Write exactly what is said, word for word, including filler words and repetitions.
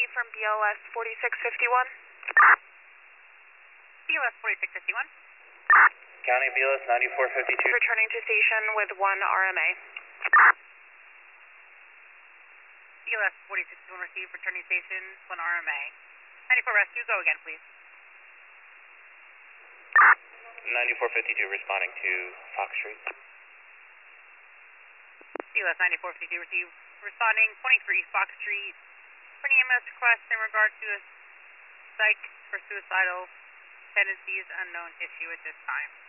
from B L S forty-six fifty-one. B L S forty-six fifty-one. County B L S ninety-four fifty-two. Returning to station with one R M A. B L S forty-six fifty-one received, returning station, one R M A. ninety-four rescue, go again, please. ninety-four fifty-two responding to Fox Street. B L S ninety-four fifty-two received, responding twenty-three Fox Street. For an E M S request in regard to a psych for suicidal tendencies unknown issue at this time.